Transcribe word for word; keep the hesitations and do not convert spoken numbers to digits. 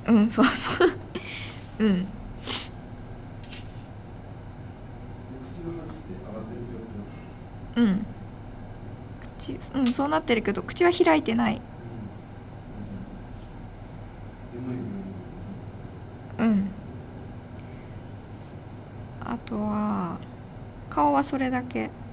うん、そうそう。うん。 で、口の周りって上がってる状態だったんですか？ うん。口、うん、そうなってるけど、口は開いてない。 うん。あ、じゃあ、眠い夢見ることもない。 うん。あとは、顔はそれだけ。